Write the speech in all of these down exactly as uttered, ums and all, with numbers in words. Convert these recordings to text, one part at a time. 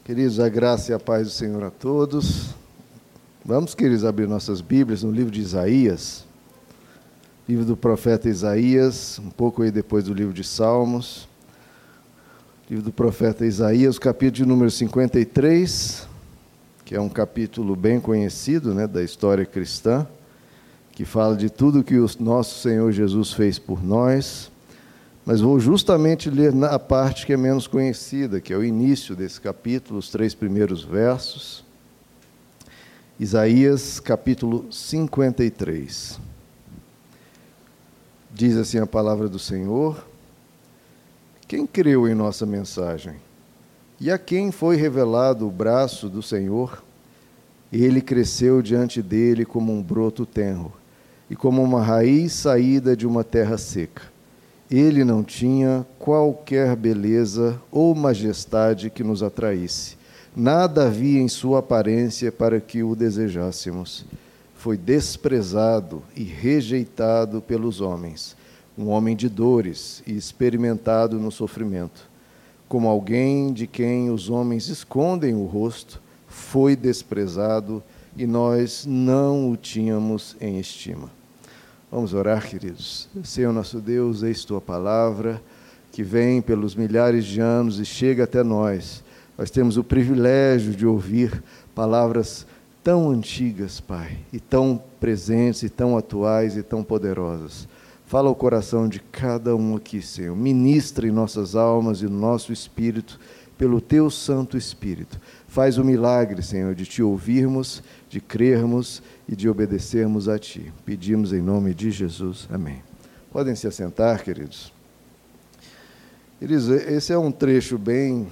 Queridos, a graça e a paz do Senhor a todos. Vamos, queridos, abrir nossas Bíblias no livro de Isaías, livro do profeta Isaías, um pouco aí depois do livro de Salmos. Livro do profeta Isaías, o capítulo de número cinquenta e três, que é um capítulo bem conhecido, né, da história cristã, que fala de tudo que o nosso Senhor Jesus fez por nós. Mas vou justamente ler a parte que é menos conhecida, que é o início desse capítulo, os três primeiros versos. Isaías, capítulo cinquenta e três. Diz assim a palavra do Senhor: quem creu em nossa mensagem? E a quem foi revelado o braço do Senhor? Ele cresceu diante dele como um broto tenro, e como uma raiz saída de uma terra seca. Ele não tinha qualquer beleza ou majestade que nos atraísse. Nada havia em sua aparência para que o desejássemos. Foi desprezado e rejeitado pelos homens, um homem de dores e experimentado no sofrimento. Como alguém de quem os homens escondem o rosto, foi desprezado e nós não o tínhamos em estima. Vamos orar, queridos. Senhor nosso Deus, eis tua palavra, que vem pelos milhares de anos e chega até nós. Nós temos o privilégio de ouvir palavras tão antigas, Pai, e tão presentes, e tão atuais, e tão poderosas. Fala ao coração de cada um aqui, Senhor. Ministra em nossas almas e no nosso espírito, pelo teu Santo Espírito. Faz o milagre, Senhor, de te ouvirmos, de crermos e de obedecermos a Ti. Pedimos em nome de Jesus. Amém. Podem se assentar, queridos. Queridos, esse é um trecho bem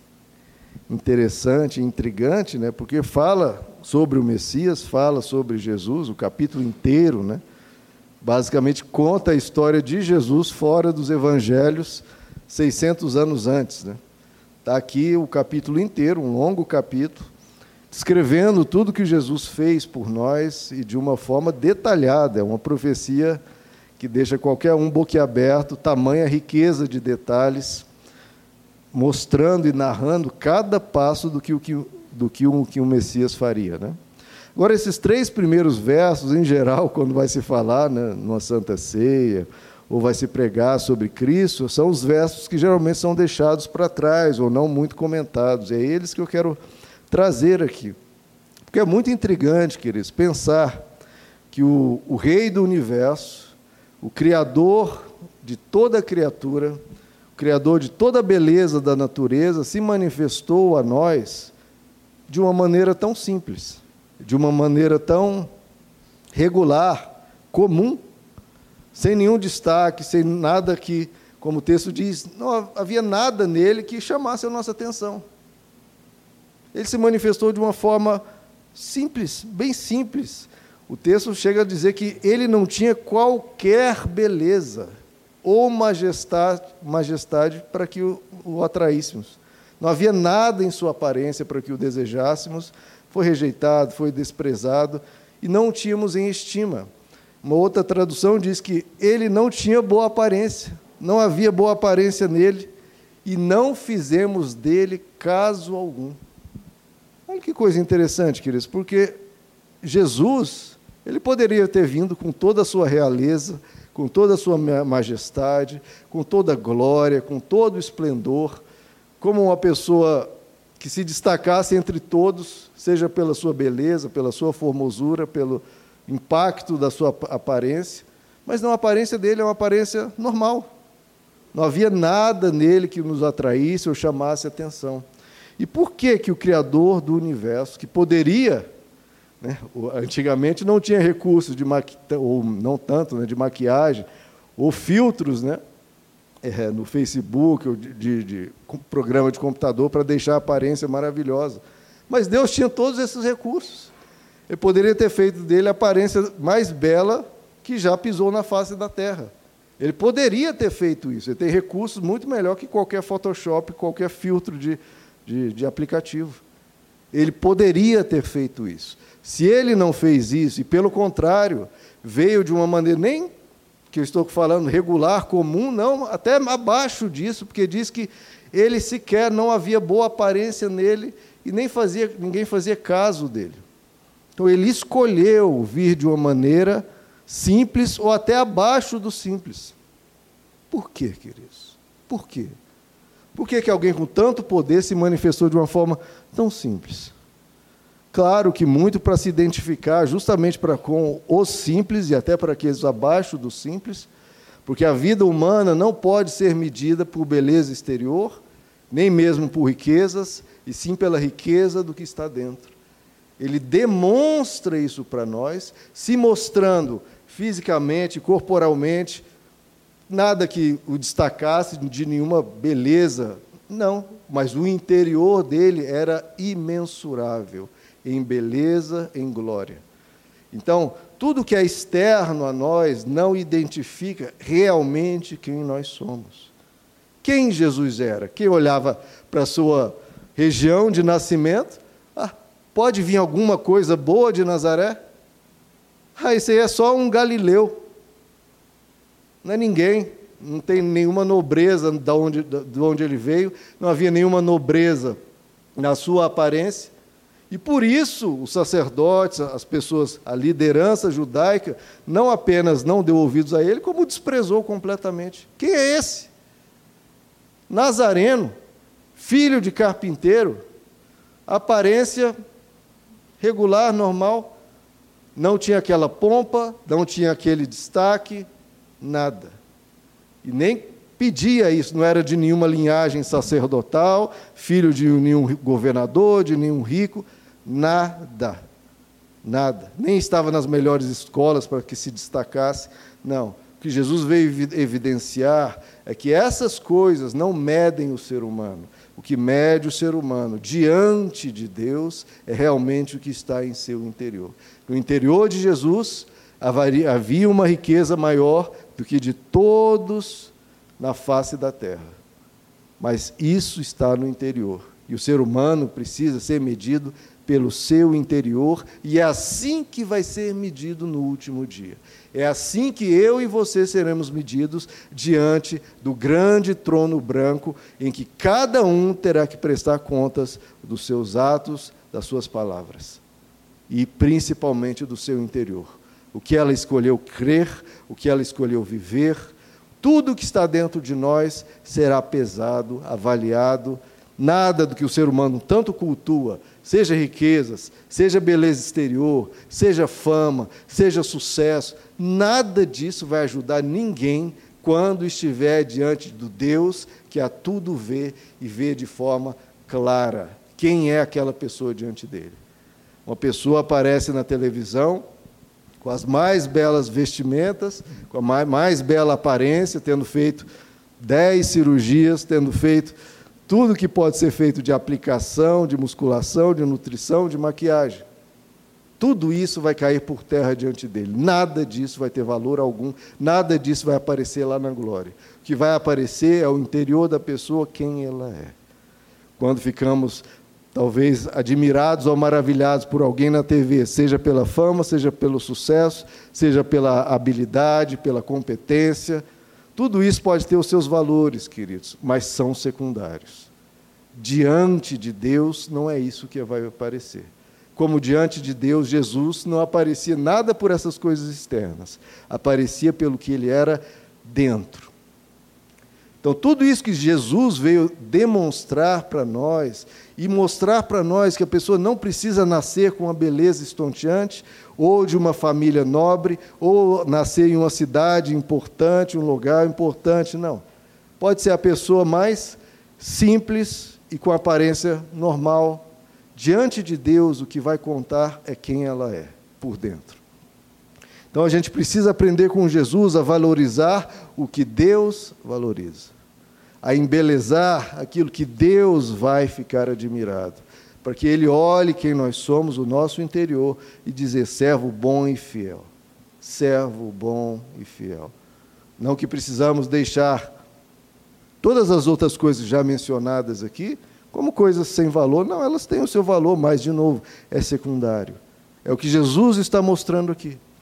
interessante, intrigante, né? Porque fala sobre o Messias, fala sobre Jesus, o capítulo inteiro, né? Basicamente conta a história de Jesus fora dos evangelhos, seiscentos anos antes, né? Está aqui o capítulo inteiro, um longo capítulo, descrevendo tudo que Jesus fez por nós e de uma forma detalhada. É uma profecia que deixa qualquer um boquiaberto, tamanha riqueza de detalhes, mostrando e narrando cada passo do que o, que, do que o, que o Messias faria, né? Agora, esses três primeiros versos, em geral, quando vai se falar, né, numa Santa Ceia, ou vai se pregar sobre Cristo, são os versos que geralmente são deixados para trás, ou não muito comentados. É eles que eu quero trazer aqui. Porque é muito intrigante, queridos, pensar que o, o Rei do Universo, o Criador de toda a criatura, o Criador de toda a beleza da natureza, se manifestou a nós de uma maneira tão simples, de uma maneira tão regular, comum, sem nenhum destaque, sem nada que, como o texto diz, não havia nada nele que chamasse a nossa atenção. Ele se manifestou de uma forma simples, bem simples. O texto chega a dizer que ele não tinha qualquer beleza ou majestade, majestade para que o, o atraíssemos. Não havia nada em sua aparência para que o desejássemos. Foi rejeitado, foi desprezado e não o tínhamos em estima. Uma outra tradução diz que ele não tinha boa aparência, não havia boa aparência nele, e não fizemos dele caso algum. Olha que coisa interessante, queridos, porque Jesus, ele poderia ter vindo com toda a sua realeza, com toda a sua majestade, com toda a glória, com todo o esplendor, como uma pessoa que se destacasse entre todos, seja pela sua beleza, pela sua formosura, pelo impacto da sua aparência, mas não, a aparência dele é uma aparência normal. Não havia nada nele que nos atraísse ou chamasse atenção. E por que que o Criador do Universo, que poderia, né, antigamente não tinha recursos de maqui... ou não tanto, né, de maquiagem, ou filtros, né, é, no Facebook, ou de, de, de programa de computador para deixar a aparência maravilhosa. Mas Deus tinha todos esses recursos. Ele poderia ter feito dele a aparência mais bela que já pisou na face da terra. Ele poderia ter feito isso. Ele tem recursos muito melhor que qualquer Photoshop, qualquer filtro de, de, de aplicativo. Ele poderia ter feito isso. Se ele não fez isso, e pelo contrário, veio de uma maneira nem que eu estou falando, regular, comum, não, até abaixo disso, porque diz que ele sequer não havia boa aparência nele e nem fazia, ninguém fazia caso dele. Então ele escolheu vir de uma maneira simples ou até abaixo do simples. Por quê, queridos? Por quê? Por que que alguém com tanto poder se manifestou de uma forma tão simples? Claro que muito para se identificar justamente para com os simples e até para aqueles abaixo do simples, porque a vida humana não pode ser medida por beleza exterior, nem mesmo por riquezas, e sim pela riqueza do que está dentro. Ele demonstra isso para nós, se mostrando fisicamente, corporalmente, nada que o destacasse de nenhuma beleza, não, mas o interior dele era imensurável, em beleza, em glória. Então, tudo que é externo a nós não identifica realmente quem nós somos. Quem Jesus era? Quem olhava para a sua região de nascimento, ah, pode vir alguma coisa boa de Nazaré? Ah, esse aí é só um galileu. Não é ninguém, não tem nenhuma nobreza de onde, de onde ele veio, não havia nenhuma nobreza na sua aparência. E por isso os sacerdotes, as pessoas, a liderança judaica, não apenas não deu ouvidos a ele, como o desprezou completamente. Quem é esse? Nazareno, filho de carpinteiro, aparência regular, normal, não tinha aquela pompa, não tinha aquele destaque, nada. E nem pedia isso, não era de nenhuma linhagem sacerdotal, filho de nenhum governador, de nenhum rico, nada, nada. Nem estava nas melhores escolas para que se destacasse, não. O que Jesus veio evidenciar é que essas coisas não medem o ser humano. O que mede o ser humano diante de Deus é realmente o que está em seu interior. No interior de Jesus havia uma riqueza maior do que de todos na face da terra. Mas isso está no interior. E o ser humano precisa ser medido pelo seu interior, e é assim que vai ser medido no último dia. É assim que eu e você seremos medidos diante do grande trono branco, em que cada um terá que prestar contas dos seus atos, das suas palavras, e principalmente do seu interior. O que ela escolheu crer, o que ela escolheu viver, tudo que está dentro de nós será pesado, avaliado. Nada do que o ser humano tanto cultua, seja riquezas, seja beleza exterior, seja fama, seja sucesso, nada disso vai ajudar ninguém quando estiver diante do Deus que a tudo vê e vê de forma clara. Quem é aquela pessoa diante dele? Uma pessoa aparece na televisão com as mais belas vestimentas, com a mais, mais bela aparência, tendo feito dez cirurgias, tendo feito tudo que pode ser feito de aplicação, de musculação, de nutrição, de maquiagem. Tudo isso vai cair por terra diante dele. Nada disso vai ter valor algum, nada disso vai aparecer lá na glória. O que vai aparecer é o interior da pessoa, quem ela é. Quando ficamos, talvez, admirados ou maravilhados por alguém na T V, seja pela fama, seja pelo sucesso, seja pela habilidade, pela competência, tudo isso pode ter os seus valores, queridos, mas são secundários. Diante de Deus, não é isso que vai aparecer. Como diante de Deus, Jesus não aparecia nada por essas coisas externas, aparecia pelo que ele era dentro. Então, tudo isso que Jesus veio demonstrar para nós, e mostrar para nós que a pessoa não precisa nascer com uma beleza estonteante, ou de uma família nobre, ou nascer em uma cidade importante, um lugar importante, não. Pode ser a pessoa mais simples e com aparência normal. Diante de Deus, o que vai contar é quem ela é, por dentro. Então, a gente precisa aprender com Jesus a valorizar o que Deus valoriza, a embelezar aquilo que Deus vai ficar admirado, para que Ele olhe quem nós somos, o nosso interior, e dizer, servo bom e fiel, servo bom e fiel. Não que precisamos deixar todas as outras coisas já mencionadas aqui, como coisas sem valor, não, elas têm o seu valor, mas, de novo, é secundário. É o que Jesus está mostrando aqui.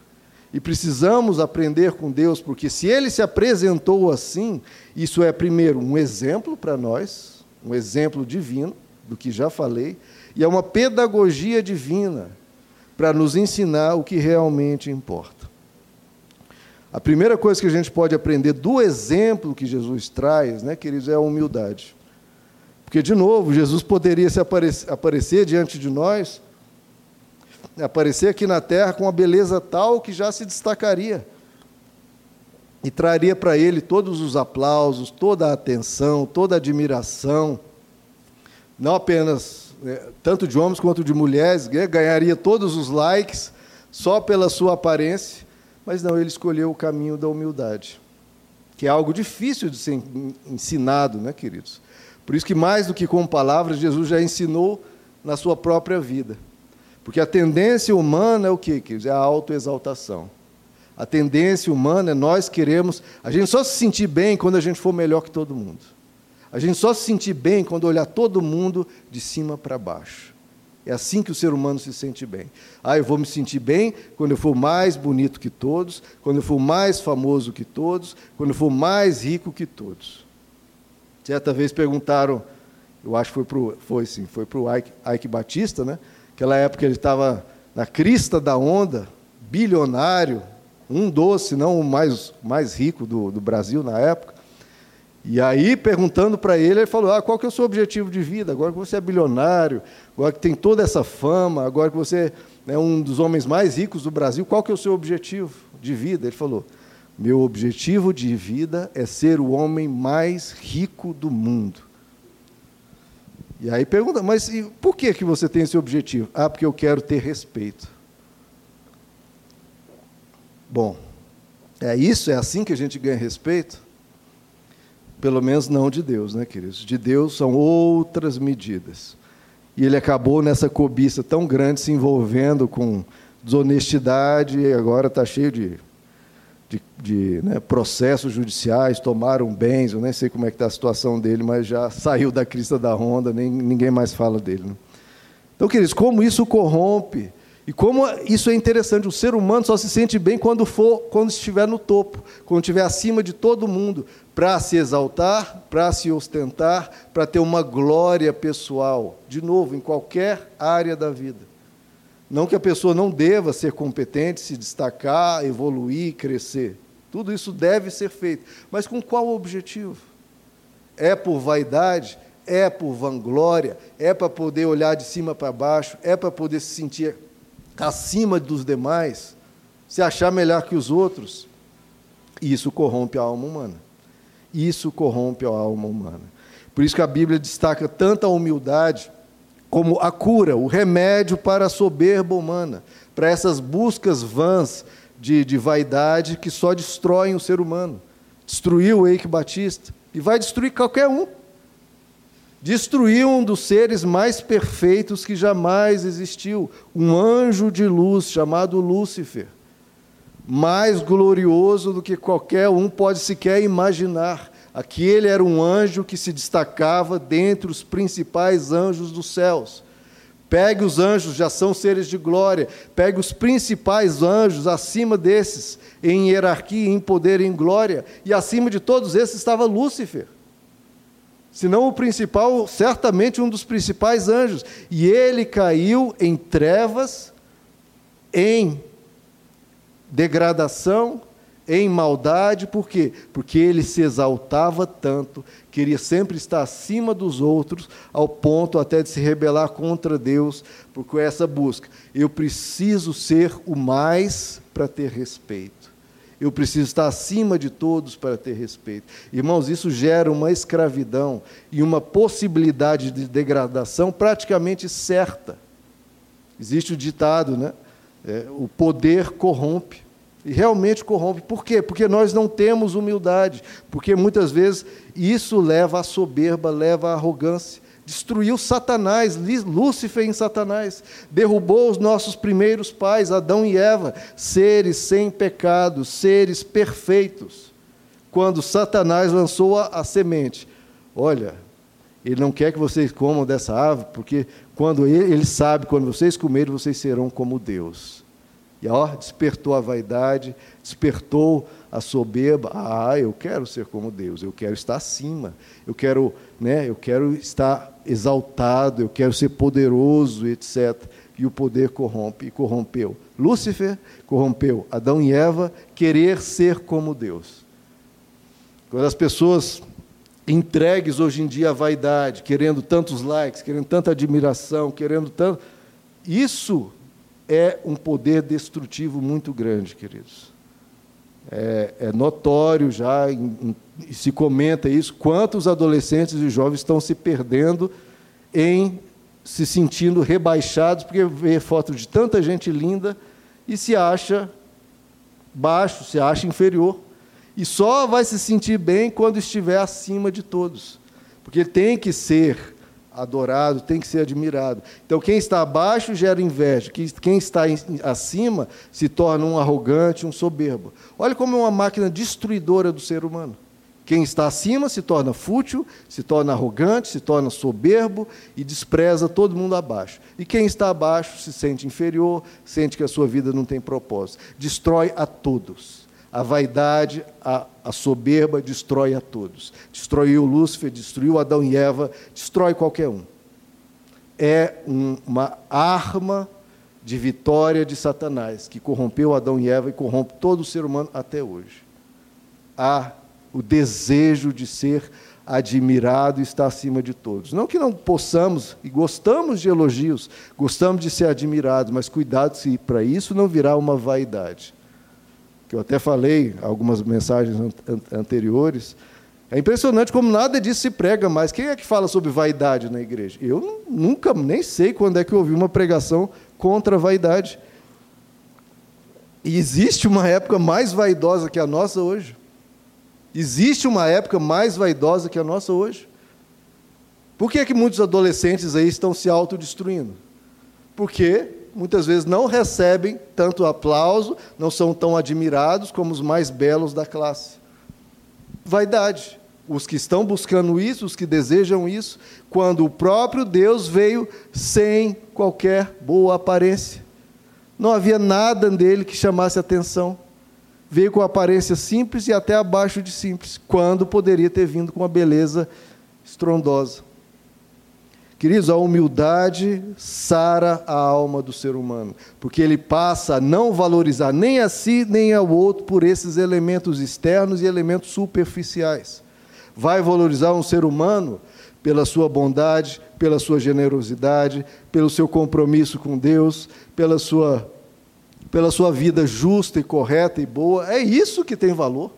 E precisamos aprender com Deus, porque se Ele se apresentou assim, isso é, primeiro, um exemplo para nós, um exemplo divino, do que já falei, e é uma pedagogia divina para nos ensinar o que realmente importa. A primeira coisa que a gente pode aprender do exemplo que Jesus traz, né, queridos, é a humildade. Porque, de novo, Jesus poderia se aparecer, aparecer diante de nós, aparecer aqui na terra com uma beleza tal que já se destacaria e traria para ele todos os aplausos, toda a atenção, toda a admiração, não apenas, né, tanto de homens quanto de mulheres, ganharia todos os likes só pela sua aparência, mas não, ele escolheu o caminho da humildade, que é algo difícil de ser ensinado, né, queridos? Por isso que, mais do que com palavras, Jesus já ensinou na sua própria vida. Porque a tendência humana é o quê, queridos? É a autoexaltação. A tendência humana é nós queremos... A gente só se sentir bem quando a gente for melhor que todo mundo. A gente só se sentir bem quando olhar todo mundo de cima para baixo. É assim que o ser humano se sente bem. Ah, eu vou me sentir bem quando eu for mais bonito que todos, quando eu for mais famoso que todos, quando eu for mais rico que todos. Certa vez perguntaram, eu acho que foi para o foi, sim, foi para o Ike, Ike Batista, né? Naquela época ele estava na crista da onda, bilionário, um dos, se não o mais, mais rico do, do Brasil na época. E aí, perguntando para ele, ele falou, ah, qual que é o seu objetivo de vida? Agora que você é bilionário, agora que tem toda essa fama, agora que você é um dos homens mais ricos do Brasil, qual que é o seu objetivo de vida? Ele falou, meu objetivo de vida é ser o homem mais rico do mundo. E aí pergunta, mas e por que, que você tem esse objetivo? Ah, porque eu quero ter respeito. Bom, é isso? É assim que a gente ganha respeito? Pelo menos não de Deus, né, queridos? De Deus são outras medidas. E ele acabou nessa cobiça tão grande, se envolvendo com desonestidade, e agora está cheio de, de, de né, processos judiciais, tomaram bens, eu nem sei como é que está a situação dele, mas já saiu da crista da onda, nem, ninguém mais fala dele. Né? Então, queridos, como isso corrompe, e como isso é interessante, o ser humano só se sente bem quando for, quando estiver no topo, quando estiver acima de todo mundo, para se exaltar, para se ostentar, para ter uma glória pessoal, de novo, em qualquer área da vida. Não que a pessoa não deva ser competente, se destacar, evoluir, crescer. Tudo isso deve ser feito. Mas com qual objetivo? É por vaidade? É por vanglória? É para poder olhar de cima para baixo? É para poder se sentir acima dos demais? Se achar melhor que os outros? Isso corrompe a alma humana. Isso corrompe a alma humana. Por isso que a Bíblia destaca tanto a humildade como a cura, o remédio para a soberba humana, para essas buscas vãs de, de vaidade que só destroem o ser humano. Destruiu o Eike Batista e vai destruir qualquer um. Destruiu um dos seres mais perfeitos que jamais existiu, um anjo de luz chamado Lúcifer, mais glorioso do que qualquer um pode sequer imaginar. Aquele era um anjo que se destacava dentre os principais anjos dos céus. Pegue os anjos, já são seres de glória, pegue os principais anjos acima desses, em hierarquia, em poder, em glória, e acima de todos esses estava Lúcifer. Se não o principal, certamente um dos principais anjos. E ele caiu em trevas, em degradação, em maldade. Por quê? Porque ele se exaltava tanto, queria sempre estar acima dos outros, ao ponto até de se rebelar contra Deus, por essa busca. Eu preciso ser o mais para ter respeito. Eu preciso estar acima de todos para ter respeito. Irmãos, isso gera uma escravidão e uma possibilidade de degradação praticamente certa. Existe o ditado, né? É, o poder corrompe. E realmente corrompe. Por quê? Porque nós não temos humildade. Porque muitas vezes isso leva à soberba, leva à arrogância. Destruiu Satanás, Lúcifer em Satanás. Derrubou os nossos primeiros pais, Adão e Eva, seres sem pecado, seres perfeitos. Quando Satanás lançou a, a semente. Olha, ele não quer que vocês comam dessa árvore, porque quando ele, ele sabe, quando vocês comerem, vocês serão como Deus. E ó, despertou a vaidade, despertou a soberba. Ah, eu quero ser como Deus, eu quero estar acima, eu quero, né, eu quero estar exaltado, eu quero ser poderoso, etcétera. E o poder corrompe, e corrompeu Lúcifer, corrompeu Adão e Eva, querer ser como Deus. Quando as pessoas entregues hoje em dia à vaidade, querendo tantos likes, querendo tanta admiração, querendo tanto... Isso é um poder destrutivo muito grande, queridos. É, é notório já, em, em, se comenta isso, quantos adolescentes e jovens estão se perdendo em se sentindo rebaixados, porque vê foto de tanta gente linda e se acha baixo, se acha inferior. E só vai se sentir bem quando estiver acima de todos. Porque tem que ser adorado, tem que ser admirado. Então, quem está abaixo gera inveja. Quem está acima se torna um arrogante, um soberbo. Olha como é uma máquina destruidora do ser humano. Quem está acima se torna fútil, se torna arrogante, se torna soberbo e despreza todo mundo abaixo. E quem está abaixo se sente inferior, sente que a sua vida não tem propósito. Destrói a todos. A vaidade, a, a soberba destrói a todos. Destruiu Lúcifer, destruiu Adão e Eva, destrói qualquer um. É um, uma arma de vitória de Satanás, que corrompeu Adão e Eva e corrompe todo o ser humano até hoje. Há o desejo de ser admirado e estar acima de todos. Não que não possamos, e gostamos de elogios, gostamos de ser admirados, mas cuidado se para isso não virar uma vaidade. Que eu até falei algumas mensagens anteriores, é impressionante como nada disso se prega mais. Quem é que fala sobre vaidade na igreja? Eu nunca, nem sei quando é que eu ouvi uma pregação contra a vaidade. E existe uma época mais vaidosa que a nossa hoje. Existe uma época mais vaidosa que a nossa hoje. Por que é que muitos adolescentes aí estão se autodestruindo? Porque muitas vezes não recebem tanto aplauso, não são tão admirados como os mais belos da classe. Vaidade. Os que estão buscando isso, os que desejam isso, quando o próprio Deus veio sem qualquer boa aparência. Não havia nada nele que chamasse atenção. Veio com aparência simples e até abaixo de simples, quando poderia ter vindo com uma beleza estrondosa. Queridos, a humildade sara a alma do ser humano, porque ele passa a não valorizar nem a si, nem ao outro por esses elementos externos e elementos superficiais. Vai valorizar um ser humano pela sua bondade, pela sua generosidade, pelo seu compromisso com Deus, pela sua, pela sua vida justa e correta e boa. É isso que tem valor.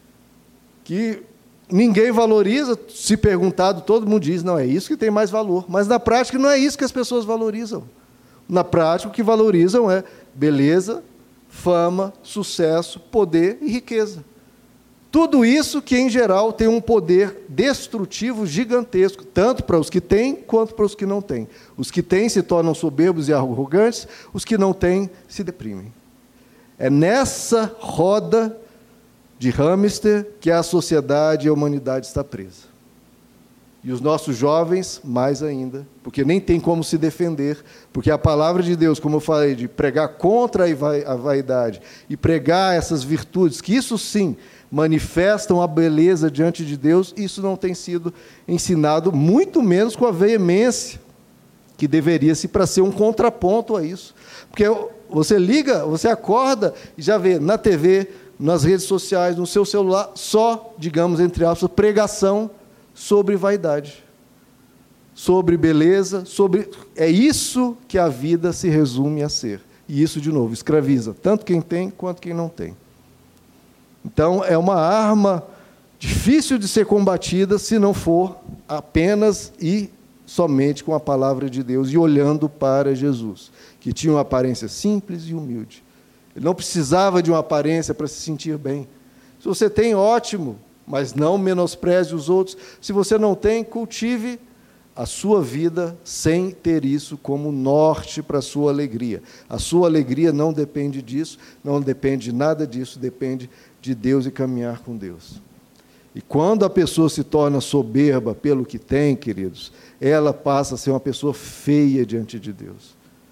Que ninguém valoriza, se perguntado, todo mundo diz, não, é isso que tem mais valor. Mas na prática não é isso que as pessoas valorizam. Na prática o que valorizam é beleza, fama, sucesso, poder e riqueza. Tudo isso que, em geral, tem um poder destrutivo gigantesco, tanto para os que têm, quanto para os que não têm. Os que têm se tornam soberbos e arrogantes, os que não têm se deprimem. É nessa roda de hamster que a sociedade e a humanidade está presa. E os nossos jovens, mais ainda, porque nem tem como se defender, porque a palavra de Deus, como eu falei, de pregar contra a vaidade e pregar essas virtudes, que isso sim manifestam a beleza diante de Deus, isso não tem sido ensinado, muito menos com a veemência que deveria-se para ser um contraponto a isso. Porque você liga, você acorda e já vê na T V, nas redes sociais, no seu celular, só, digamos, entre aspas, pregação sobre vaidade, sobre beleza, sobre... É isso que a vida se resume a ser. E isso, de novo, escraviza tanto quem tem quanto quem não tem. Então, é uma arma difícil de ser combatida se não for apenas e somente com a palavra de Deus e olhando para Jesus, que tinha uma aparência simples e humilde. Ele não precisava de uma aparência para se sentir bem. Se você tem, ótimo, mas não menospreze os outros. Se você não tem, cultive a sua vida sem ter isso como norte para a sua alegria. A sua alegria não depende disso, não depende de nada disso, depende de Deus e caminhar com Deus. E quando a pessoa se torna soberba pelo que tem, queridos, ela passa a ser uma pessoa feia diante de Deus.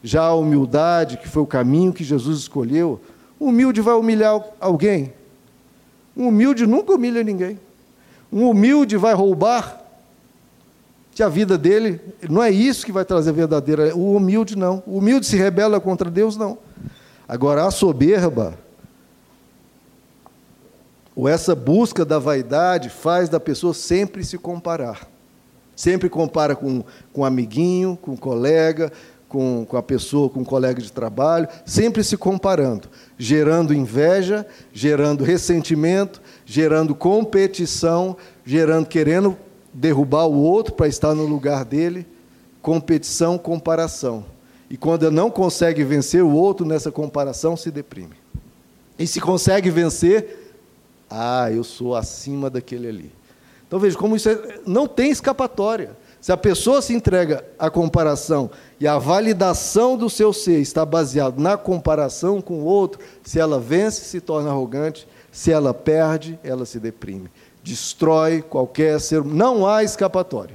Já a humildade, que foi o caminho que Jesus escolheu, o humilde vai humilhar alguém? Um humilde nunca humilha ninguém. Um humilde vai roubar? Que a vida dele, não é isso que vai trazer verdadeira. O humilde não. O humilde se rebela contra Deus, não. Agora, a soberba, ou essa busca da vaidade, faz da pessoa sempre se comparar. Sempre compara com, com um amiguinho, com um colega, com, com a pessoa, com um colega de trabalho, sempre se comparando, gerando inveja, gerando ressentimento, gerando competição, gerando, querendo derrubar o outro para estar no lugar dele, competição, comparação. E quando não consegue vencer o outro nessa comparação, se deprime. E se consegue vencer, ah, eu sou acima daquele ali. Então veja como isso é, não tem escapatória. Se a pessoa se entrega à comparação e a validação do seu ser está baseado na comparação com o outro, se ela vence, se torna arrogante, se ela perde, ela se deprime. Destrói qualquer ser, não há escapatória.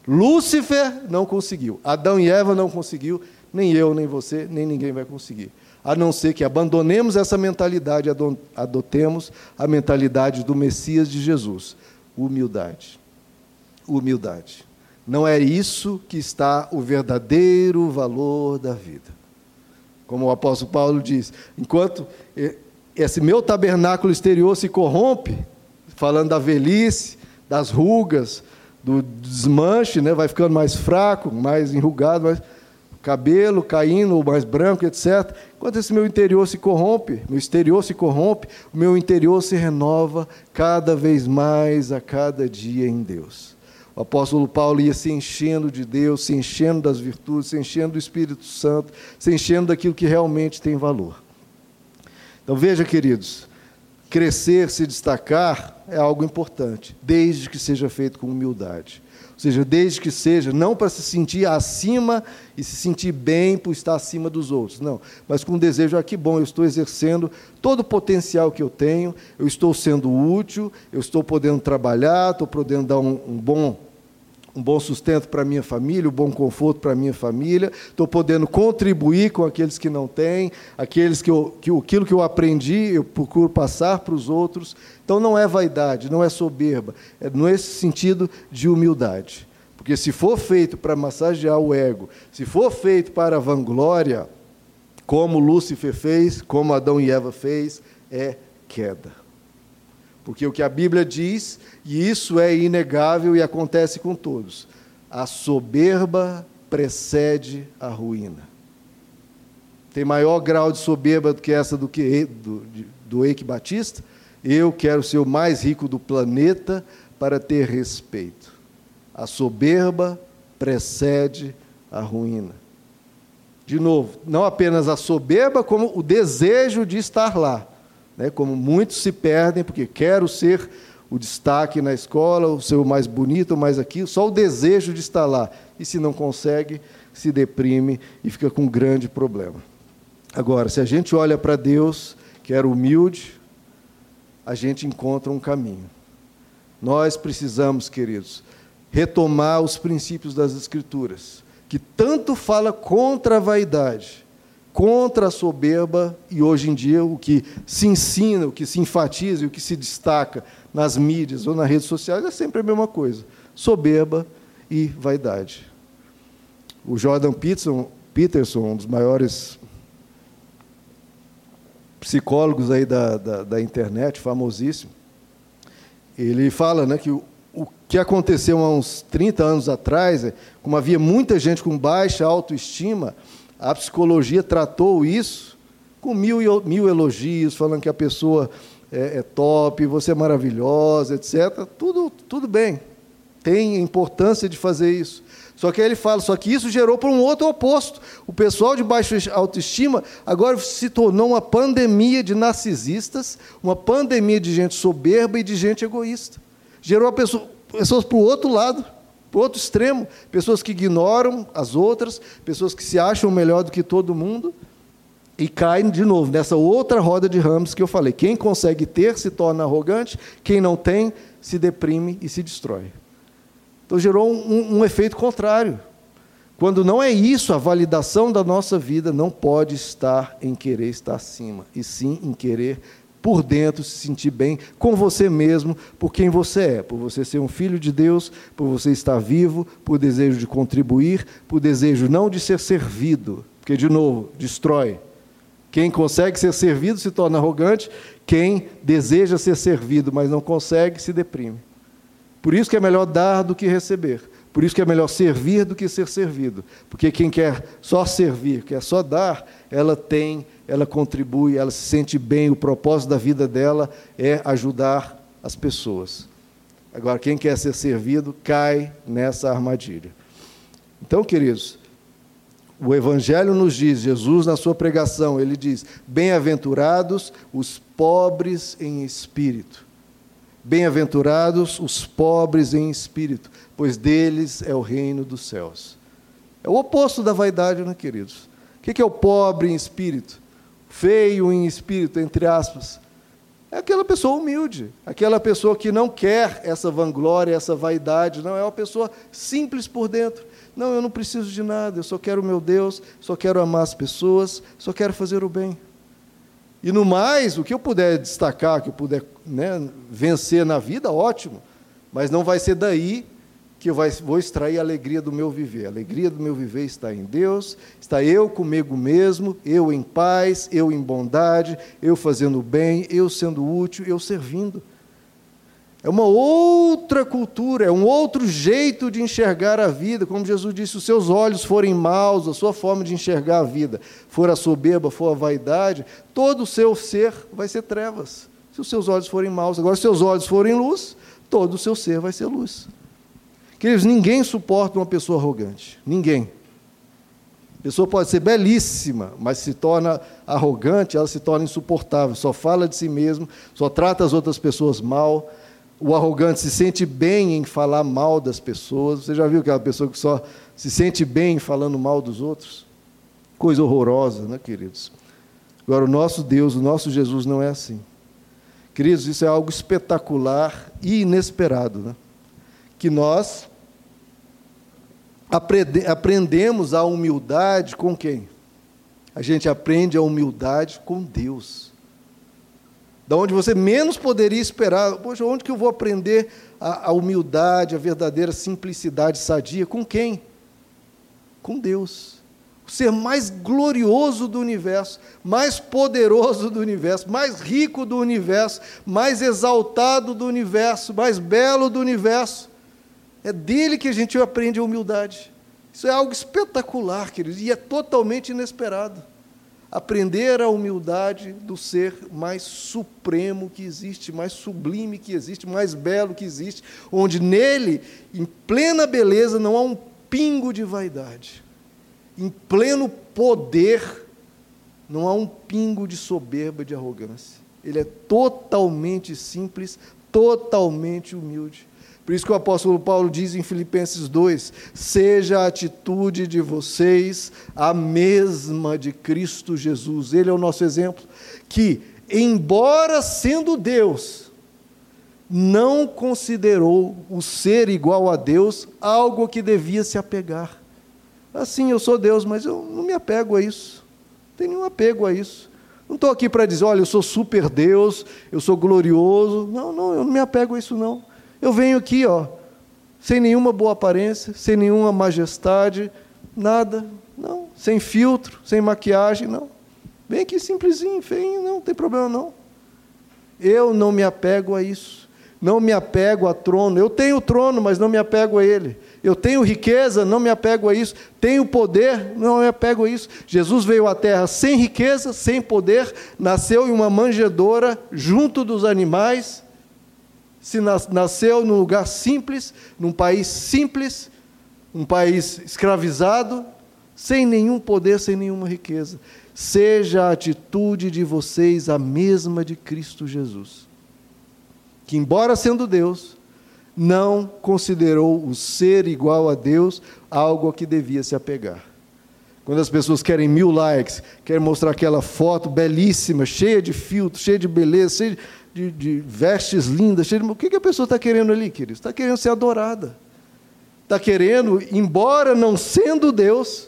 Lúcifer não conseguiu, Adão e Eva não conseguiu, nem eu, nem você, nem ninguém vai conseguir. A não ser que abandonemos essa mentalidade, adotemos a mentalidade do Messias de Jesus. Humildade. Humildade. Não é isso que está o verdadeiro valor da vida. Como o apóstolo Paulo diz, enquanto esse meu tabernáculo exterior se corrompe, falando da velhice, das rugas, do desmanche, né, vai ficando mais fraco, mais enrugado, mais cabelo caindo, mais branco, etcétera. Enquanto esse meu interior se corrompe, meu exterior se corrompe, o meu interior se renova cada vez mais a cada dia em Deus. O apóstolo Paulo ia se enchendo de Deus, se enchendo das virtudes, se enchendo do Espírito Santo, se enchendo daquilo que realmente tem valor. Então veja, queridos, crescer, se destacar é algo importante, desde que seja feito com humildade. Ou seja, desde que seja, não para se sentir acima e se sentir bem por estar acima dos outros, não, mas com o desejo, ah, que bom, eu estou exercendo todo o potencial que eu tenho, eu estou sendo útil, eu estou podendo trabalhar, estou podendo dar um, um bom... um bom sustento para a minha família, um bom conforto para a minha família, estou podendo contribuir com aqueles que não têm, aqueles que, eu, que aquilo que eu aprendi, eu procuro passar para os outros. Então, não é vaidade, não é soberba, é nesse sentido de humildade. Porque se for feito para massagear o ego, se for feito para a vanglória, como Lúcifer fez, como Adão e Eva fez, é queda. Porque o que a Bíblia diz, e isso é inegável e acontece com todos, a soberba precede a ruína. Tem maior grau de soberba do que essa do, que, do, do Eike Batista? Eu quero ser o mais rico do planeta para ter respeito. A soberba precede a ruína. De novo, não apenas a soberba, como o desejo de estar lá. Né, como muitos se perdem, porque quero ser o destaque na escola, o ser o mais bonito, o mais aquilo, só o desejo de estar lá. E se não consegue, se deprime e fica com um grande problema. Agora, se a gente olha para Deus, que era humilde, a gente encontra um caminho. Nós precisamos, queridos, retomar os princípios das Escrituras, que tanto fala contra a vaidade, contra a soberba, e hoje em dia o que se ensina, o que se enfatiza e o que se destaca nas mídias ou nas redes sociais é sempre a mesma coisa, soberba e vaidade. O Jordan Peterson, Peterson um dos maiores psicólogos aí da, da, da internet, famosíssimo, ele fala, né, que o, o que aconteceu há uns trinta anos atrás, é, como havia muita gente com baixa autoestima, a psicologia tratou isso com mil, mil elogios, falando que a pessoa é, é top, você é maravilhosa, etcétera. Tudo, tudo bem, tem importância de fazer isso. Só que aí ele fala, só que isso gerou para um outro oposto. O pessoal de baixa autoestima agora se tornou uma pandemia de narcisistas, uma pandemia de gente soberba e de gente egoísta. Gerou a pessoa, pessoas para o outro lado, para o outro extremo, pessoas que ignoram as outras, pessoas que se acham melhor do que todo mundo, e caem de novo nessa outra roda de ramos que eu falei. Quem consegue ter se torna arrogante, quem não tem se deprime e se destrói. Então gerou um, um efeito contrário. Quando não é isso, a validação da nossa vida não pode estar em querer estar acima, e sim em querer, por dentro, se sentir bem com você mesmo, por quem você é, por você ser um filho de Deus, por você estar vivo, por desejo de contribuir, por desejo não de ser servido, porque, de novo, destrói. Quem consegue ser servido se torna arrogante, quem deseja ser servido, mas não consegue, se deprime. Por isso que é melhor dar do que receber. Por isso que é melhor servir do que ser servido. Porque quem quer só servir, quer só dar, ela tem, ela contribui, ela se sente bem, o propósito da vida dela é ajudar as pessoas. Agora, quem quer ser servido, cai nessa armadilha. Então, queridos, o Evangelho nos diz, Jesus na sua pregação, ele diz, bem-aventurados os pobres em espírito. Bem-aventurados os pobres em espírito, pois deles é o reino dos céus. É o oposto da vaidade, né, queridos? O que é o pobre em espírito? Feio em espírito, entre aspas. É aquela pessoa humilde, aquela pessoa que não quer essa vanglória, essa vaidade, não, é uma pessoa simples por dentro. Não, eu não preciso de nada, eu só quero o meu Deus, só quero amar as pessoas, só quero fazer o bem. E no mais, o que eu puder destacar, que eu puder, né, vencer na vida, ótimo, mas não vai ser daí que eu vai, vou extrair a alegria do meu viver. A alegria do meu viver está em Deus, está eu comigo mesmo, eu em paz, eu em bondade, eu fazendo o bem, eu sendo útil, eu servindo. É uma outra cultura, é um outro jeito de enxergar a vida. Como Jesus disse, se os seus olhos forem maus, a sua forma de enxergar a vida for a soberba, for a vaidade, todo o seu ser vai ser trevas, se os seus olhos forem maus. Agora, se os seus olhos forem luz, todo o seu ser vai ser luz. Queridos, ninguém suporta uma pessoa arrogante, ninguém. A pessoa pode ser belíssima, mas se torna arrogante, ela se torna insuportável, só fala de si mesmo, só trata as outras pessoas mal. O arrogante se sente bem em falar mal das pessoas. Você já viu aquela pessoa que só se sente bem falando mal dos outros? Coisa horrorosa, né, queridos? Agora, o nosso Deus, o nosso Jesus não é assim. Queridos, isso é algo espetacular e inesperado, né? Que nós aprende, aprendemos a humildade com quem? A gente aprende a humildade com Deus. Da onde você menos poderia esperar. Poxa, onde que eu vou aprender a, a humildade, a verdadeira simplicidade sadia? Com quem? Com Deus. O ser mais glorioso do universo, mais poderoso do universo, mais rico do universo, mais exaltado do universo, mais belo do universo. É dele que a gente aprende a humildade. Isso é algo espetacular, queridos, e é totalmente inesperado. Aprender a humildade do ser mais supremo que existe, mais sublime que existe, mais belo que existe, onde nele, em plena beleza, não há um pingo de vaidade. Em pleno poder, não há um pingo de soberba, de arrogância. Ele é totalmente simples, totalmente humilde. Por isso que o apóstolo Paulo diz em Filipenses dois, seja a atitude de vocês a mesma de Cristo Jesus. Ele é o nosso exemplo, que, embora sendo Deus, não considerou o ser igual a Deus algo que devia se apegar. Assim, eu sou Deus, mas eu não me apego a isso. Não tenho nenhum apego a isso. Não estou aqui para dizer, olha, eu sou super Deus, eu sou glorioso. Não, não, eu não me apego a isso, não. Eu venho aqui, ó, sem nenhuma boa aparência, sem nenhuma majestade, nada, não, sem filtro, sem maquiagem, não. Vem aqui simplesinho, feio, não, não tem problema não. Eu não me apego a isso, não me apego a trono. Eu tenho trono, mas não me apego a ele. Eu tenho riqueza, não me apego a isso. Tenho poder, não me apego a isso. Jesus veio à terra sem riqueza, sem poder, nasceu em uma manjedoura, junto dos animais. Se nasceu num lugar simples, num país simples, um país escravizado, sem nenhum poder, sem nenhuma riqueza. Seja a atitude de vocês a mesma de Cristo Jesus, que, embora sendo Deus, não considerou o ser igual a Deus algo a que devia se apegar. Quando as pessoas querem mil likes, querem mostrar aquela foto belíssima, cheia de filtros, cheia de beleza, cheia de... De, de vestes lindas, cheia de... o que, que a pessoa está querendo ali, queridos? Está querendo ser adorada, está querendo, embora não sendo Deus,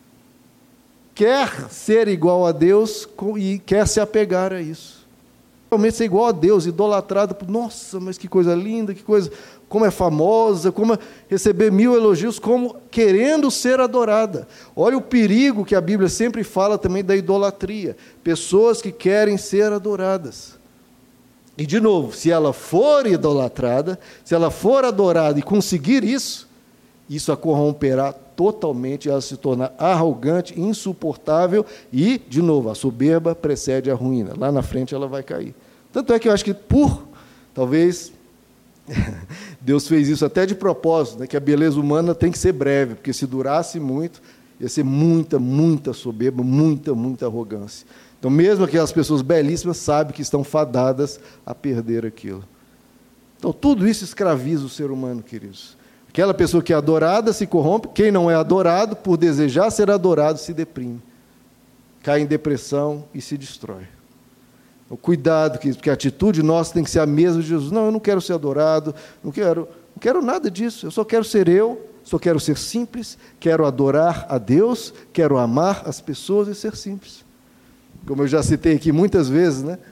quer ser igual a Deus e quer se apegar a isso. Realmente ser igual a Deus, idolatrado, nossa, mas que coisa linda, que coisa, como é famosa, como é receber mil elogios, como querendo ser adorada. Olha o perigo que a Bíblia sempre fala também da idolatria, pessoas que querem ser adoradas. E, de novo, se ela for idolatrada, se ela for adorada e conseguir isso, isso a corromperá totalmente, ela se torna arrogante, insuportável e, de novo, a soberba precede a ruína. Lá na frente ela vai cair. Tanto é que eu acho que por, talvez, Deus fez isso até de propósito, né, que a beleza humana tem que ser breve, porque se durasse muito, ia ser muita, muita soberba, muita, muita arrogância. Então, mesmo aquelas pessoas belíssimas sabem que estão fadadas a perder aquilo. Então, tudo isso escraviza o ser humano, queridos. Aquela pessoa que é adorada se corrompe, quem não é adorado, por desejar ser adorado, se deprime, cai em depressão e se destrói. Então, cuidado, porque a atitude nossa tem que ser a mesma de Jesus. Não, eu não quero ser adorado, não quero, não quero nada disso, eu só quero ser eu, só quero ser simples, quero adorar a Deus, quero amar as pessoas e ser simples. Como eu já citei aqui muitas vezes, né?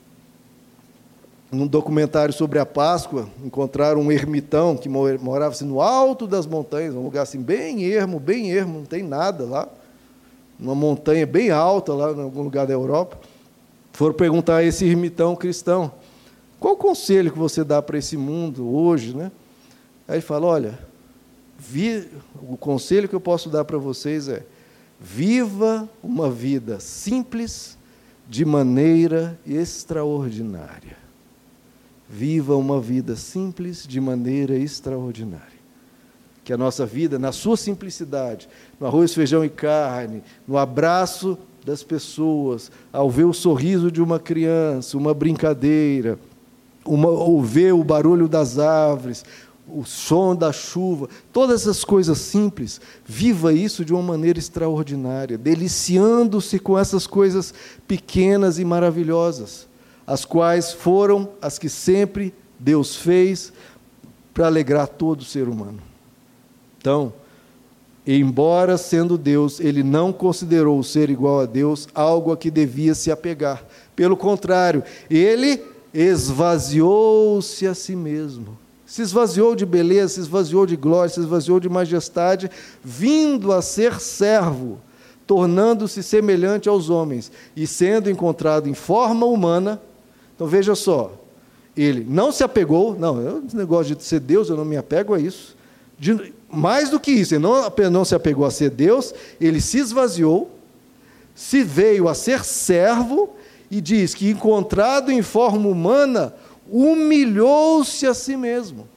Num documentário sobre a Páscoa, encontraram um ermitão que morava assim, no alto das montanhas, um lugar assim, bem ermo, bem ermo, não tem nada lá, uma montanha bem alta, lá em algum lugar da Europa. Foram perguntar a esse ermitão cristão, qual o conselho que você dá para esse mundo hoje, né? Aí ele fala, olha, vi, o conselho que eu posso dar para vocês é, viva uma vida simples de maneira extraordinária. Viva uma vida simples de maneira extraordinária. Que a nossa vida, na sua simplicidade, no arroz, feijão e carne, no abraço das pessoas, ao ver o sorriso de uma criança, uma brincadeira, uma, ou ver o barulho das árvores, o som da chuva, todas essas coisas simples, viva isso de uma maneira extraordinária, deliciando-se com essas coisas pequenas e maravilhosas, as quais foram as que sempre Deus fez para alegrar todo ser humano. Então, embora sendo Deus, ele não considerou o ser igual a Deus algo a que devia se apegar. Pelo contrário, ele esvaziou-se a si mesmo. Se esvaziou de beleza, se esvaziou de glória, se esvaziou de majestade, vindo a ser servo, tornando-se semelhante aos homens, e sendo encontrado em forma humana. Então, veja só, ele não se apegou, não, eu, esse negócio de ser Deus, eu não me apego a isso. De, mais do que isso, ele não apenas não se apegou a ser Deus, ele se esvaziou, se veio a ser servo, e diz que, encontrado em forma humana, humilhou-se a si mesmo.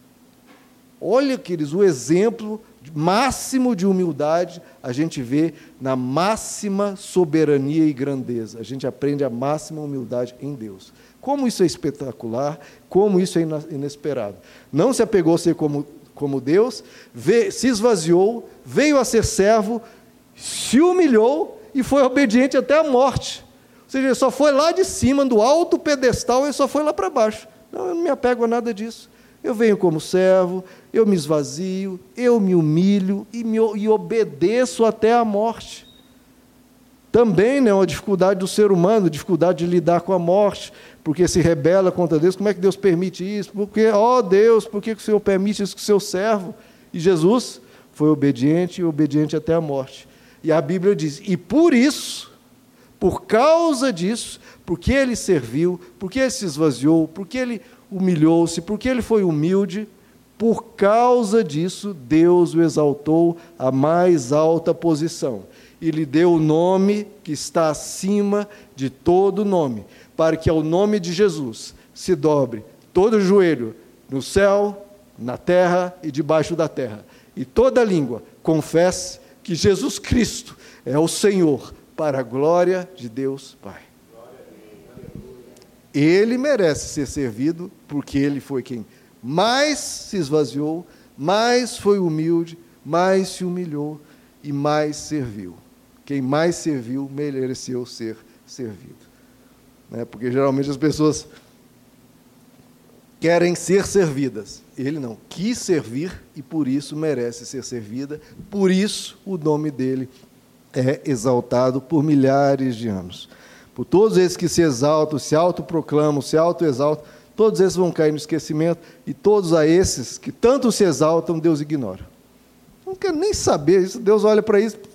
Olha, queridos, o exemplo máximo de humildade a gente vê na máxima soberania e grandeza. A gente aprende a máxima humildade em Deus. Como isso é espetacular, como isso é inesperado. Não se apegou a ser como, como Deus, veio, se esvaziou, veio a ser servo, se humilhou e foi obediente até a morte. Ou seja, ele só foi lá de cima, do alto pedestal, ele só foi lá para baixo. Não, eu não me apego a nada disso. Eu venho como servo, eu me esvazio, eu me humilho e, me, e obedeço até a morte. Também, né, uma dificuldade do ser humano, dificuldade de lidar com a morte, porque se rebela contra Deus. Como é que Deus permite isso? Porque, ó Deus, por que o Senhor permite isso com o seu servo? E Jesus foi obediente e obediente até a morte. E a Bíblia diz, e por isso, por causa disso, porque ele serviu, porque ele se esvaziou, porque ele humilhou-se, porque ele foi humilde, por causa disso, Deus o exaltou à mais alta posição e lhe deu o nome que está acima de todo nome, para que ao nome de Jesus se dobre todo joelho no céu, na terra e debaixo da terra, e toda língua confesse que Jesus Cristo é o Senhor, para a glória de Deus Pai. Ele merece ser servido, porque ele foi quem mais se esvaziou, mais foi humilde, mais se humilhou e mais serviu. Quem mais serviu mereceu ser servido. Né? Porque geralmente as pessoas querem ser servidas. Ele não quis servir e por isso merece ser servida, por isso o nome dele é exaltado por milhares de anos. Por todos esses que se exaltam, se autoproclamam, se autoexaltam, todos esses vão cair no esquecimento, e todos a esses que tanto se exaltam, Deus ignora. Não quero nem saber isso, Deus olha para isso.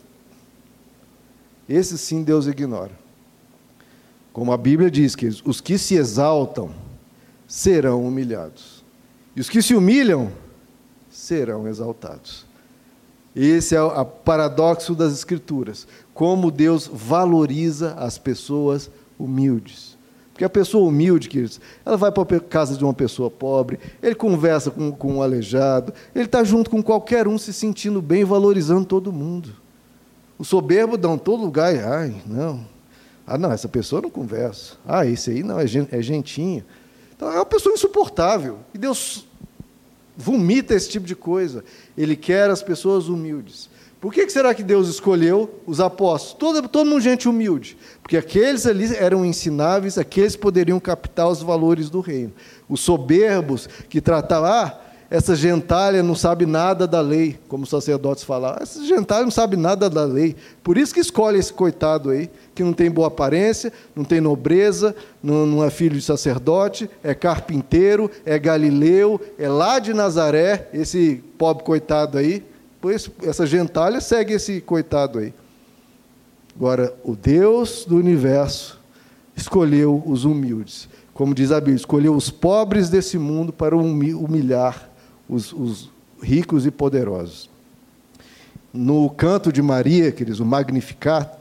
Esses sim Deus ignora. Como a Bíblia diz, que os que se exaltam serão humilhados. E os que se humilham serão exaltados. Esse é o paradoxo das Escrituras. Como Deus valoriza as pessoas humildes. Porque a pessoa humilde, queridos, ela vai para a casa de uma pessoa pobre, ele conversa com, com um aleijado, ele está junto com qualquer um, se sentindo bem, valorizando todo mundo. O soberbo dá em todo lugar, ai, não, ah, não, essa pessoa não conversa, ah, esse aí não, é, é gentinho. Então, é uma pessoa insuportável, e Deus vomita esse tipo de coisa. Ele quer as pessoas humildes. Por que será que Deus escolheu os apóstolos? Todo, todo mundo gente humilde. Porque aqueles ali eram ensináveis, aqueles poderiam captar os valores do reino. Os soberbos que tratavam, ah, essa gentalha não sabe nada da lei, como os sacerdotes falavam, essa gentalha não sabe nada da lei. Por isso que escolhe esse coitado aí, que não tem boa aparência, não tem nobreza, não, não é filho de sacerdote, é carpinteiro, é galileu, é lá de Nazaré, esse pobre coitado aí. Pois essa gentalha segue esse coitado aí. Agora, o Deus do universo escolheu os humildes. Como diz a Bíblia, escolheu os pobres desse mundo para humilhar os, os ricos e poderosos. No canto de Maria, queridos, o Magnificat,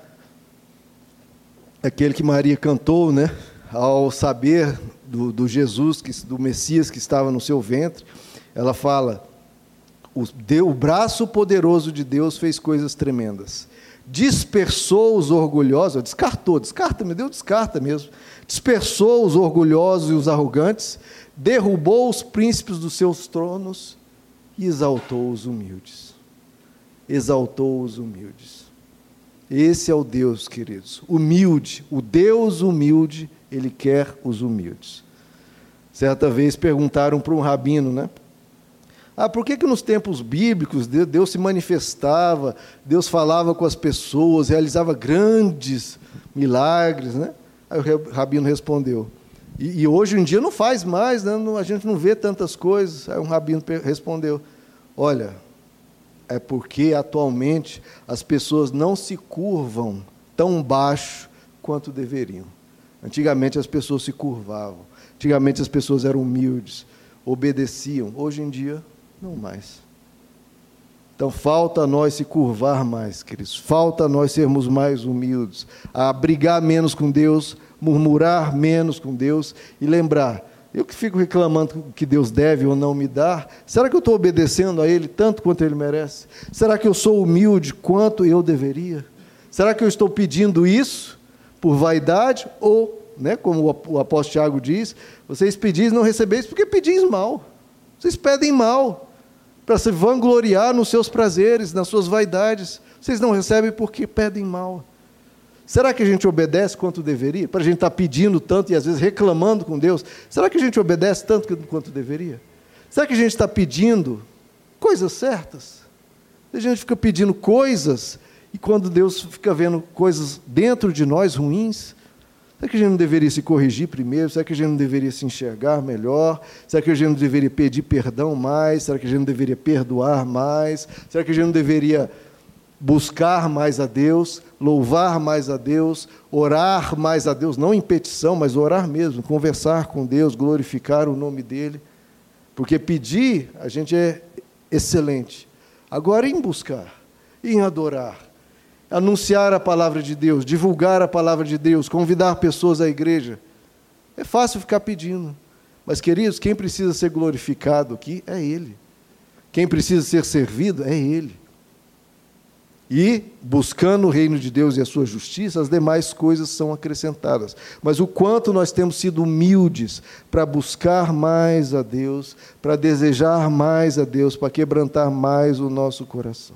aquele que Maria cantou, né, ao saber do, do Jesus, que, do Messias que estava no seu ventre, ela fala: O, Deus, o braço poderoso de Deus fez coisas tremendas. Dispersou os orgulhosos, descartou, descarta, meu Deus, descarta mesmo. Dispersou os orgulhosos e os arrogantes, derrubou os príncipes dos seus tronos e exaltou os humildes. Exaltou os humildes. Esse é o Deus, queridos, humilde. O Deus humilde, Ele quer os humildes. Certa vez perguntaram para um rabino, né? Ah, por que que nos tempos bíblicos Deus se manifestava, Deus falava com as pessoas, realizava grandes milagres, né? Aí o rabino respondeu, e, e hoje em dia não faz mais, né? A gente não vê tantas coisas. Aí um rabino respondeu, olha, é porque atualmente as pessoas não se curvam tão baixo quanto deveriam. Antigamente as pessoas se curvavam, antigamente as pessoas eram humildes, obedeciam. Hoje em dia, não mais. Então, falta a nós se curvar mais, queridos. Falta a nós sermos mais humildes, a brigar menos com Deus, murmurar menos com Deus e lembrar, eu que fico reclamando que Deus deve ou não me dar, será que eu estou obedecendo a Ele tanto quanto Ele merece? Será que eu sou humilde quanto eu deveria? Será que eu estou pedindo isso por vaidade ou, né, como o apóstolo Tiago diz, vocês pedis e não recebeis porque pedis mal. Vocês pedem mal, para se vangloriar nos seus prazeres, nas suas vaidades. Vocês não recebem porque pedem mal. Será que a gente obedece quanto deveria? Para a gente estar pedindo tanto e às vezes reclamando com Deus, será que a gente obedece tanto quanto deveria? Será que a gente está pedindo coisas certas? A gente fica pedindo coisas e quando Deus fica vendo coisas dentro de nós ruins, será que a gente não deveria se corrigir primeiro? Será que a gente não deveria se enxergar melhor? Será que a gente não deveria pedir perdão mais? Será que a gente não deveria perdoar mais? Será que a gente não deveria buscar mais a Deus, louvar mais a Deus, orar mais a Deus, não em petição, mas orar mesmo, conversar com Deus, glorificar o nome dEle? Porque pedir, a gente é excelente. Agora, em buscar, em adorar, anunciar a palavra de Deus, divulgar a palavra de Deus, convidar pessoas à igreja. É fácil ficar pedindo. Mas, queridos, quem precisa ser glorificado aqui é Ele. Quem precisa ser servido é Ele. E, buscando o reino de Deus e a sua justiça, as demais coisas são acrescentadas. Mas o quanto nós temos sido humildes para buscar mais a Deus, para desejar mais a Deus, para quebrantar mais o nosso coração.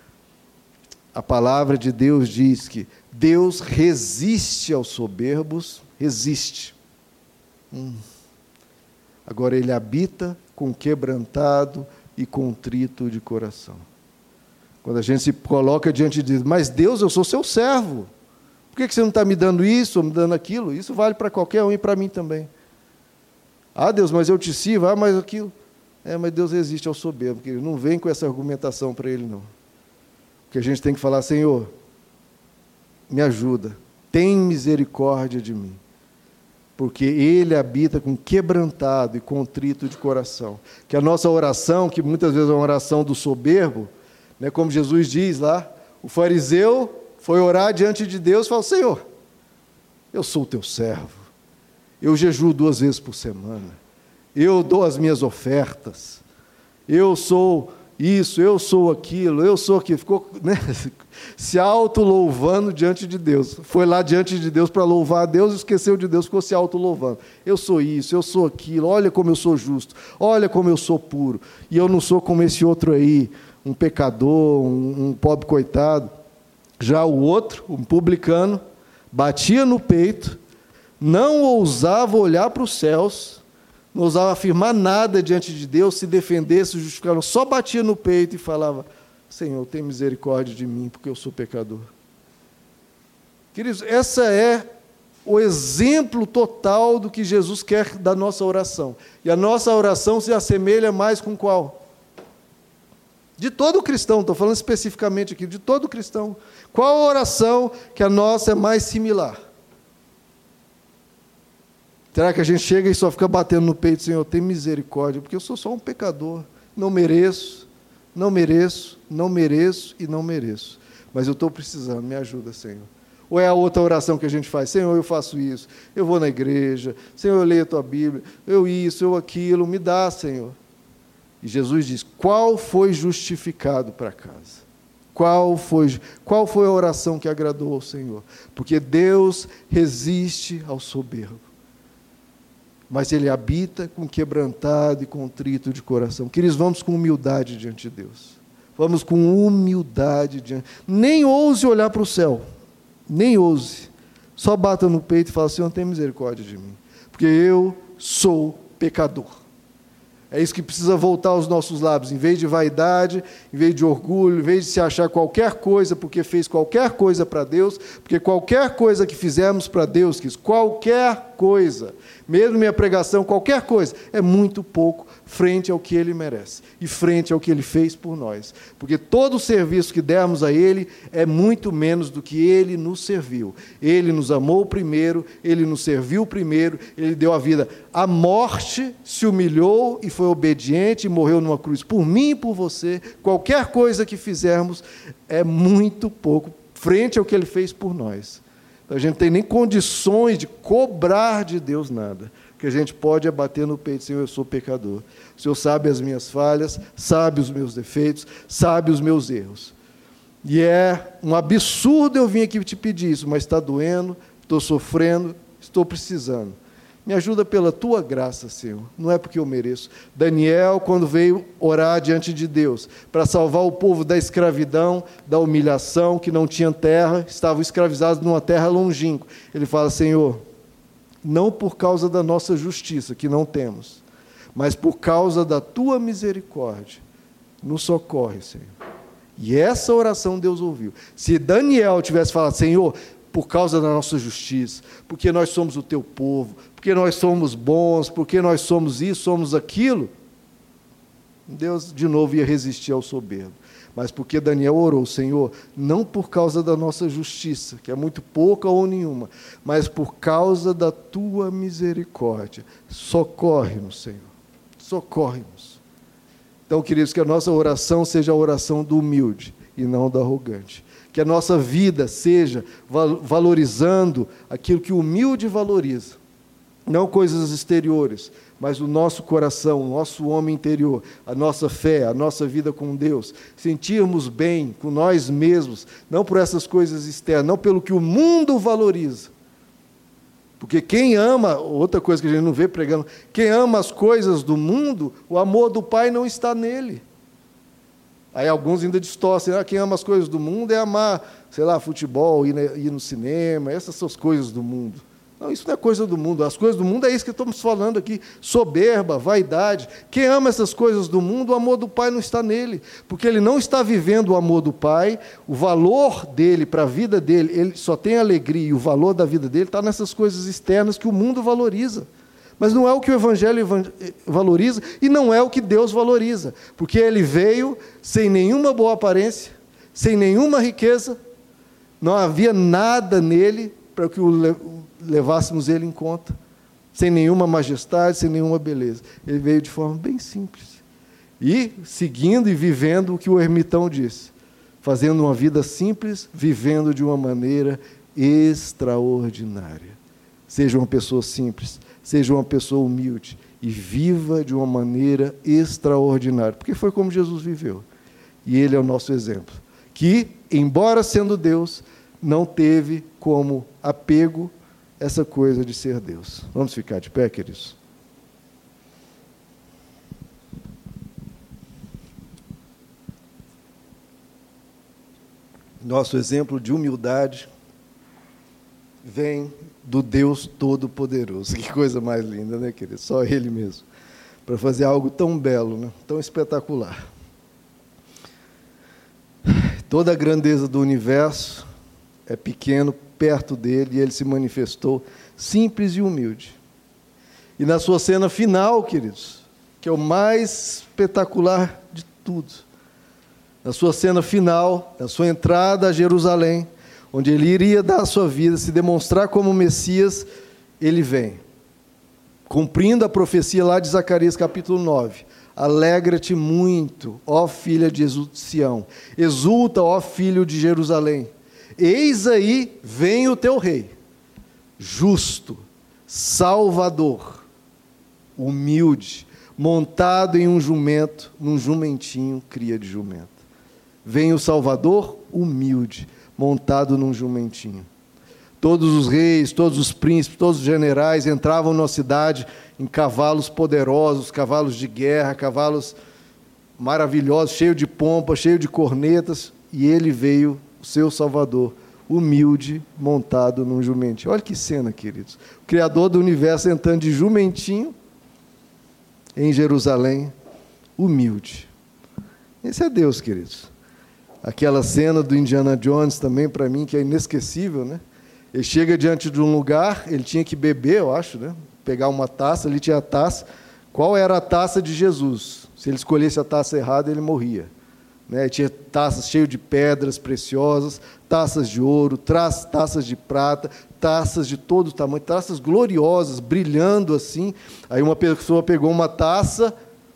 A palavra de Deus diz que Deus resiste aos soberbos, resiste. Hum. Agora, ele habita com quebrantado e contrito de coração. Quando a gente se coloca diante de Deus, mas Deus, eu sou seu servo. Por que você não está me dando isso, ou me dando aquilo? Isso vale para qualquer um e para mim também. Ah, Deus, mas eu te sirvo, ah, mas aquilo. É, mas Deus resiste ao soberbo, querido. Não vem com essa argumentação para ele, não. Porque a gente tem que falar, Senhor, me ajuda, tem misericórdia de mim. Porque ele habita com quebrantado e contrito de coração. Que a nossa oração, que muitas vezes é uma oração do soberbo, né, como Jesus diz lá, o fariseu foi orar diante de Deus e falou, Senhor, eu sou o teu servo, eu jejuo duas vezes por semana, eu dou as minhas ofertas, eu sou isso, eu sou aquilo, eu sou aquilo. Ficou, né, se auto-louvando diante de Deus. Foi lá diante de Deus para louvar a Deus, esqueceu de Deus, ficou se auto-louvando. Eu sou isso, eu sou aquilo, olha como eu sou justo, olha como eu sou puro, e eu não sou como esse outro aí, um pecador, um, um pobre coitado. Já o outro, um publicano, batia no peito, não ousava olhar para os céus, não ousava afirmar nada diante de Deus, se defender, se justificar, só batia no peito e falava, Senhor, tem misericórdia de mim, porque eu sou pecador. Queridos, essa é o exemplo total do que Jesus quer da nossa oração. E a nossa oração se assemelha mais com qual? De todo cristão, estou falando especificamente aqui, de todo cristão. Qual a oração que a nossa é mais similar? Será que a gente chega e só fica batendo no peito, Senhor, tem misericórdia, porque eu sou só um pecador, não mereço, não mereço, não mereço e não mereço. Mas eu estou precisando, me ajuda, Senhor. Ou é a outra oração que a gente faz, Senhor, eu faço isso, eu vou na igreja, Senhor, eu leio a tua Bíblia, eu isso, eu aquilo, me dá, Senhor. E Jesus diz, qual foi justificado para casa? Qual foi, qual foi a oração que agradou ao Senhor? Porque Deus resiste ao soberbo, mas Ele habita com quebrantado e contrito de coração. Queridos, vamos com humildade diante de Deus. Vamos com humildade diante. Nem ouse olhar para o céu, nem ouse. Só bata no peito e fala, Senhor, tem misericórdia de mim, porque eu sou pecador. É isso que precisa voltar aos nossos lábios, em vez de vaidade, em vez de orgulho, em vez de se achar qualquer coisa, porque fez qualquer coisa para Deus, porque qualquer coisa que fizermos para Deus, quis, qualquer coisa, mesmo minha pregação, qualquer coisa, é muito pouco frente ao que Ele merece, e frente ao que Ele fez por nós. Porque todo o serviço que dermos a Ele é muito menos do que Ele nos serviu. Ele nos amou primeiro, Ele nos serviu primeiro, Ele deu a vida à morte, se humilhou e foi obediente e morreu numa cruz por mim e por você. Qualquer coisa que fizermos é muito pouco frente ao que Ele fez por nós. Então, a gente não tem nem condições de cobrar de Deus nada. O que a gente pode é bater no peito, Senhor, eu sou pecador. O Senhor sabe as minhas falhas, sabe os meus defeitos, sabe os meus erros. E é um absurdo eu vir aqui te pedir isso, mas está doendo, estou sofrendo, estou precisando. Me ajuda pela tua graça, Senhor, não é porque eu mereço. Daniel, quando veio orar diante de Deus, para salvar o povo da escravidão, da humilhação, que não tinha terra, estavam escravizados numa terra longínqua. Ele fala, Senhor, não por causa da nossa justiça, que não temos, mas por causa da tua misericórdia, nos socorre, Senhor. E essa oração Deus ouviu. Se Daniel tivesse falado, Senhor, por causa da nossa justiça, porque nós somos o teu povo, porque nós somos bons, porque nós somos isso, somos aquilo, Deus de novo ia resistir ao soberbo. Mas porque Daniel orou, Senhor, não por causa da nossa justiça, que é muito pouca ou nenhuma, mas por causa da tua misericórdia. Socorre-nos, Senhor, socorre-nos. Então, queridos, que a nossa oração seja a oração do humilde e não do arrogante. Que a nossa vida seja valorizando aquilo que o humilde valoriza. Não coisas exteriores, mas o nosso coração, o nosso homem interior, a nossa fé, a nossa vida com Deus. Sentirmos bem com nós mesmos, não por essas coisas externas, não pelo que o mundo valoriza. Porque quem ama, outra coisa que a gente não vê pregando, quem ama as coisas do mundo, o amor do Pai não está nele. Aí alguns ainda distorcem, ah, quem ama as coisas do mundo é amar, sei lá, futebol, ir no cinema, essas são as coisas do mundo. Não, isso não é coisa do mundo. As coisas do mundo é isso que estamos falando aqui. Soberba, vaidade. Quem ama essas coisas do mundo, o amor do Pai não está nele. Porque ele não está vivendo o amor do Pai. O valor dele para a vida dele, ele só tem alegria. E o valor da vida dele está nessas coisas externas que o mundo valoriza. Mas não é o que o Evangelho valoriza e não é o que Deus valoriza. Porque ele veio sem nenhuma boa aparência, sem nenhuma riqueza. Não havia nada nele para que o levássemos ele em conta, sem nenhuma majestade, sem nenhuma beleza. Ele veio de forma bem simples. E seguindo e vivendo o que o ermitão disse, fazendo uma vida simples, vivendo de uma maneira extraordinária. Seja uma pessoa simples, seja uma pessoa humilde e viva de uma maneira extraordinária, porque foi como Jesus viveu. E ele é o nosso exemplo, que, embora sendo Deus, não teve como apego essa coisa de ser Deus. Vamos ficar de pé, queridos? Nosso exemplo de humildade vem do Deus Todo-Poderoso. Que coisa mais linda, né, querido? Só Ele mesmo, para fazer algo tão belo, né? Tão espetacular. Toda a grandeza do universo é pequeno perto dele, e ele se manifestou simples e humilde. E na sua cena final, queridos, que é o mais espetacular de tudo, na sua cena final, na sua entrada a Jerusalém, onde ele iria dar a sua vida, se demonstrar como Messias, ele vem, cumprindo a profecia lá de Zacarias capítulo nove. Alegra-te muito, ó filha de Sião, exulta, ó filho de Jerusalém. Eis aí vem o teu rei, justo, salvador, humilde, montado em um jumento, num jumentinho, cria de jumento. Vem o Salvador humilde, montado num jumentinho. Todos os reis, todos os príncipes, todos os generais entravam na cidade em cavalos poderosos, cavalos de guerra, cavalos maravilhosos, cheios de pompa, cheios de cornetas, e ele veio, o seu Salvador, humilde, montado num jumentinho. Olha que cena, queridos. O Criador do universo entrando de jumentinho em Jerusalém, humilde. Esse é Deus, queridos. Aquela cena do Indiana Jones também, para mim, que é inesquecível, né? Ele chega diante de um lugar, ele tinha que beber, eu acho, né? Pegar uma taça, ali tinha a taça. Qual era a taça de Jesus? Se ele escolhesse a taça errada, ele morria. Né? Tinha taças cheias de pedras preciosas, taças de ouro, taças de prata, taças de todo tamanho, taças gloriosas, brilhando assim. Aí uma pessoa pegou uma taça,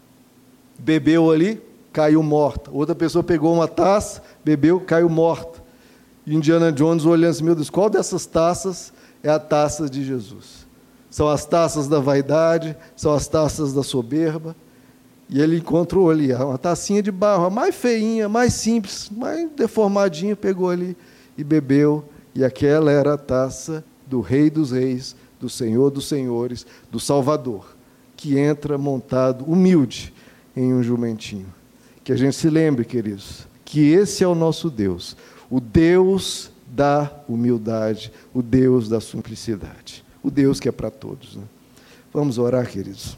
bebeu ali, caiu morta. Outra pessoa pegou uma taça, bebeu, caiu morta. E Indiana Jones olhando assim, meu Deus, qual dessas taças é a taça de Jesus? São as taças da vaidade, são as taças da soberba. E ele encontrou ali uma tacinha de barro, a mais feinha, mais simples, mais deformadinha, pegou ali e bebeu. E aquela era a taça do Rei dos Reis, do Senhor dos Senhores, do Salvador, que entra montado, humilde, em um jumentinho. Que a gente se lembre, queridos, que esse é o nosso Deus, o Deus da humildade, o Deus da simplicidade, o Deus que é para todos. Né? Vamos orar, queridos.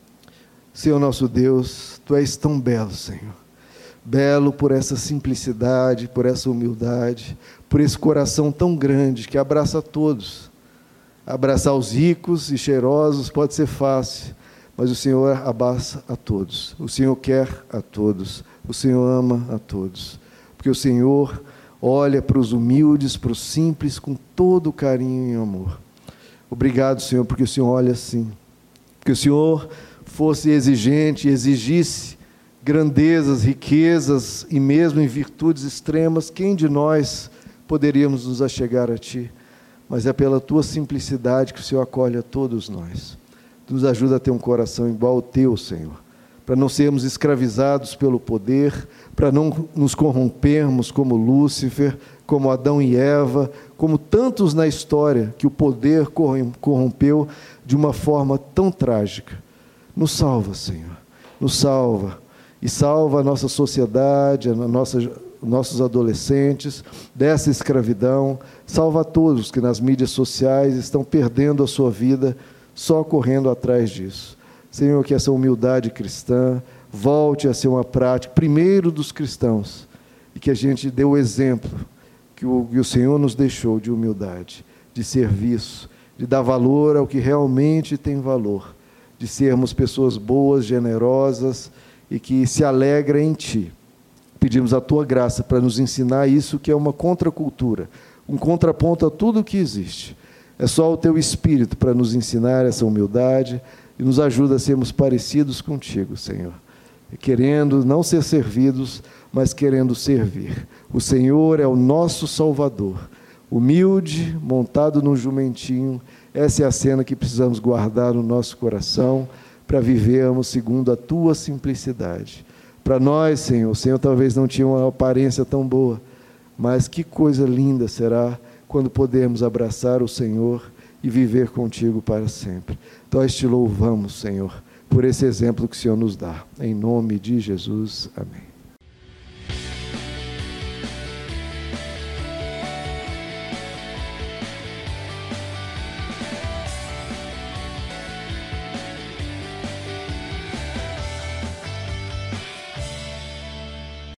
Senhor nosso Deus, Tu és tão belo, Senhor. Belo por essa simplicidade, por essa humildade, por esse coração tão grande que abraça a todos. Abraçar os ricos e cheirosos pode ser fácil, mas o Senhor abraça a todos. O Senhor quer a todos. O Senhor ama a todos. Porque o Senhor olha para os humildes, para os simples, com todo carinho e amor. Obrigado, Senhor, porque o Senhor olha assim. Que o Senhor fosse exigente, exigisse grandezas, riquezas e mesmo em virtudes extremas, quem de nós poderíamos nos achegar a Ti? Mas é pela Tua simplicidade que o Senhor acolhe a todos nós. Nos ajuda a ter um coração igual ao Teu, Senhor, para não sermos escravizados pelo poder, para não nos corrompermos como Lúcifer, como Adão e Eva, como tantos na história que o poder corrompeu de uma forma tão trágica. Nos salva, Senhor, nos salva, e salva a nossa sociedade, a nossa nossos adolescentes dessa escravidão. Salva todos que nas mídias sociais estão perdendo a sua vida só correndo atrás disso. Senhor, que essa humildade cristã volte a ser uma prática, primeiro dos cristãos, e que a gente dê o exemplo que o, que o Senhor nos deixou de humildade, de serviço, de dar valor ao que realmente tem valor, de sermos pessoas boas, generosas e que se alegram em Ti. Pedimos a Tua graça para nos ensinar isso, que é uma contracultura, um contraponto a tudo o que existe. É só o Teu Espírito para nos ensinar essa humildade e nos ajuda a sermos parecidos contigo, Senhor. Querendo não ser servidos, mas querendo servir. O Senhor é o nosso Salvador. Humilde, montado num jumentinho, essa é a cena que precisamos guardar no nosso coração para vivermos segundo a Tua simplicidade. Para nós, Senhor, o Senhor talvez não tinha uma aparência tão boa, mas que coisa linda será quando podemos abraçar o Senhor e viver contigo para sempre. Nós te louvamos, Senhor, por esse exemplo que o Senhor nos dá. Em nome de Jesus, amém.